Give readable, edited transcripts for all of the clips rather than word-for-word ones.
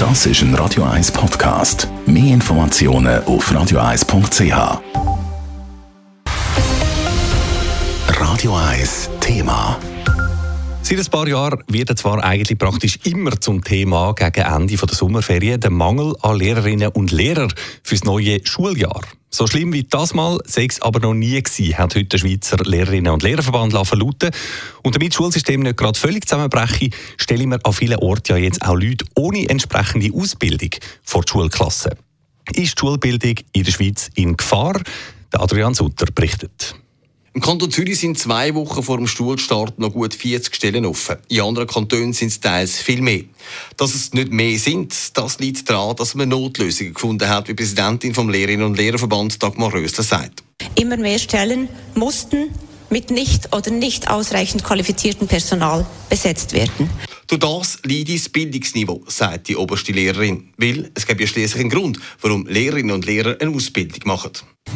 Das ist ein Radio 1 Podcast. Mehr Informationen auf radio1.ch. Radio 1 Thema. Seit ein paar Jahren wird zwar eigentlich praktisch immer zum Thema gegen Ende der Sommerferien der Mangel an Lehrerinnen und Lehrern fürs neue Schuljahr. So schlimm wie das mal sei es aber noch nie gewesen, hat heute der Schweizer Lehrerinnen- und Lehrerverband verlauten. Und damit das Schulsystem nicht gerade völlig zusammenbrechen, stellen wir an vielen Orten ja jetzt auch Leute ohne entsprechende Ausbildung vor die Schulklasse. Ist die Schulbildung in der Schweiz in Gefahr? Der Adrian Sutter berichtet. Im Kanton Zürich sind 2 Wochen vor dem Schulstart noch gut 40 Stellen offen. In anderen Kantonen sind es teils viel mehr. Dass es nicht mehr sind, das liegt daran, dass man Notlösungen gefunden hat, wie Präsidentin vom Lehrerinnen- und Lehrerverband Dagmar Rösler sagt. Immer mehr Stellen mussten mit nicht oder nicht ausreichend qualifiziertem Personal besetzt werden. Durch das leidet das Bildungsniveau, sagt die oberste Lehrerin. Weil es gibt ja schließlich einen Grund, warum Lehrerinnen und Lehrer eine Ausbildung machen.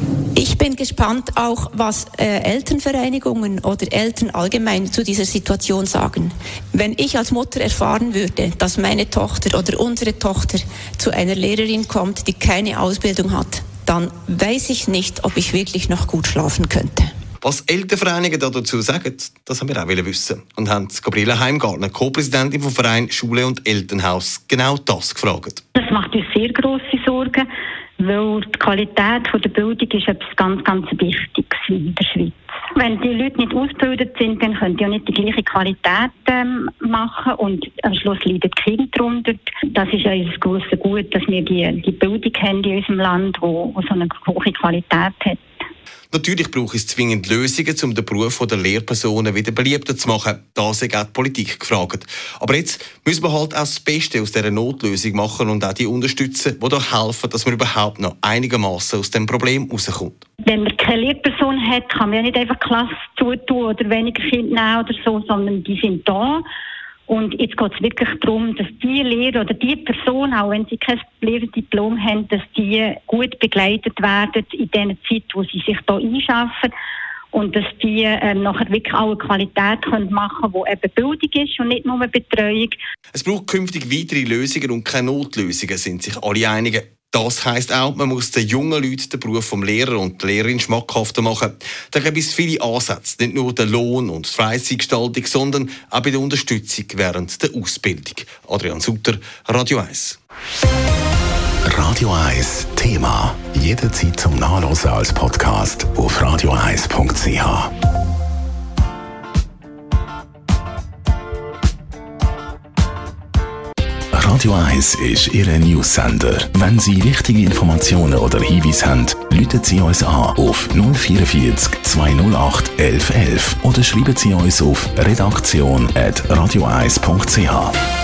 Ich bin gespannt auch, was Elternvereinigungen oder Eltern allgemein zu dieser Situation sagen. Wenn ich als Mutter erfahren würde, dass meine Tochter oder unsere Tochter zu einer Lehrerin kommt, die keine Ausbildung hat, dann weiß ich nicht, ob ich wirklich noch gut schlafen könnte. Was Elternvereinigungen dazu sagen, das haben wir auch wissen. Und haben Gabriele Heimgartner, Co-Präsidentin vom Verein Schule und Elternhaus, genau das gefragt. Das macht uns sehr grosse Sorgen, weil die Qualität der Bildung ist etwas ganz, ganz Wichtiges in der Schweiz. Wenn die Leute nicht ausgebildet sind, dann können die auch nicht die gleiche Qualität machen und am Schluss leiden die Kinder darunter. Das ist unser grosses Gut, dass wir die Bildung haben in unserem Land, die so eine hohe Qualität hat. Natürlich braucht es zwingend Lösungen, um den Beruf der Lehrpersonen wieder beliebter zu machen. Da ist auch die Politik gefragt. Aber jetzt müssen wir halt auch das Beste aus dieser Notlösung machen und auch die unterstützen, die da helfen, dass man überhaupt noch einigermaßen aus dem Problem rauskommt. Wenn man keine Lehrperson hat, kann man ja nicht einfach Klasse zutun oder weniger Kinder nehmen oder so, sondern die sind da. Und jetzt geht es wirklich darum, dass die Lehrer oder die Person, auch wenn sie kein Lehrerdiplom haben, dass die gut begleitet werden in der Zeit, wo sie sich da einschaffen. Und dass die nachher wirklich auch eine Qualität machen können, die eben Bildung ist und nicht nur Betreuung. Es braucht künftig weitere Lösungen und keine Notlösungen, sind sich alle einig. Das heisst auch, man muss den jungen Leuten den Beruf vom Lehrer und der Lehrerin schmackhafter machen. Da gibt es viele Ansätze, nicht nur der Lohn und die Freizeitgestaltung, sondern auch bei der Unterstützung während der Ausbildung. Adrian Sutter, Radio 1. Radio 1 Thema. Jederzeit zum Nachlesen als Podcast auf radio1.ch. Radio 1 ist Ihr News-Sender. Wenn Sie wichtige Informationen oder Hinweise haben, rufen Sie uns an auf 044 208 1111 oder schreiben Sie uns auf redaktion@radio1.ch.